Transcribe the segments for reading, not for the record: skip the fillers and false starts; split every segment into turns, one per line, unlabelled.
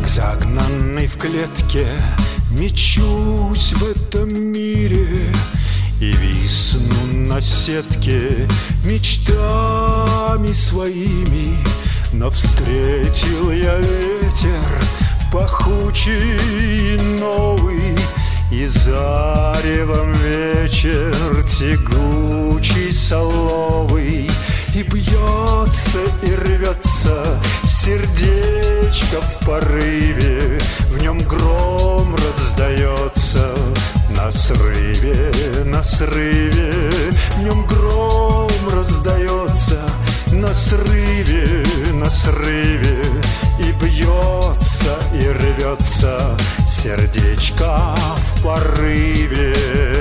Как загнанный в клетке мечусь в этом мире и висну на сетке мечтами своими. Но встретил я ветер пахучий и новый, и заревом вечер тягучий соловый. И бьется, и рвется сердечко в порыве, в нем гром раздается на срыве, на срыве. В нем гром раздается на срыве, на срыве. И бьется, и рвется сердечко в порыве.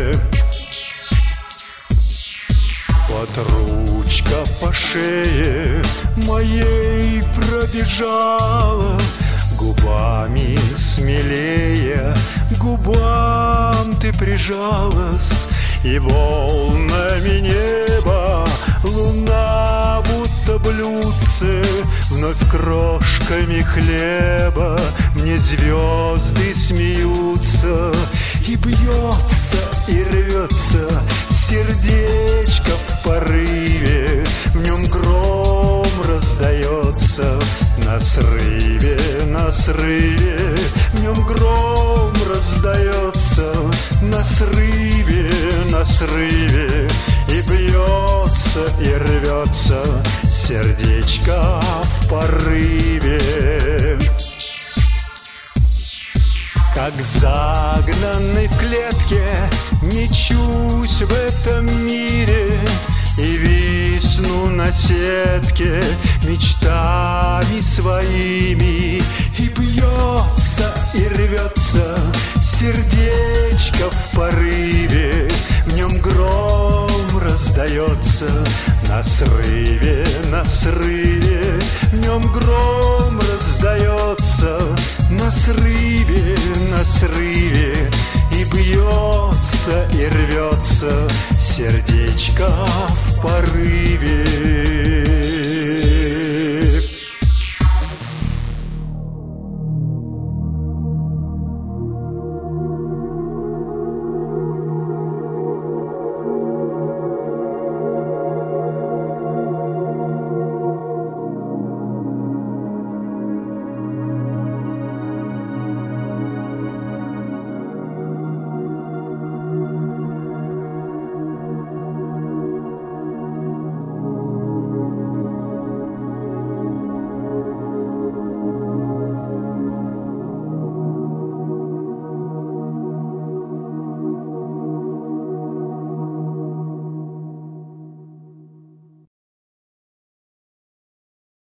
Вот ручка по шее моей пробежала, губами смелее к губам ты прижалась. И волнами неба луна будто блюдце, вновь крошками хлеба мне звезды смеются. И бьется, и рвется сердечко в порыве, в нем гром раздается на срыве, на срыве. В нем гром раздается на срыве, на срыве. И бьется, и рвется сердечко в порыве. Как загнанный в клетке мечусь в этом мире и висну на сетке мечтами своими. И бьется, и рвется сердечко в порыве, в нем гром раздается на срыве, на срыве. В нем гром раздается на срыве, на срыве. И бьется, и рвется сердечко в порыве.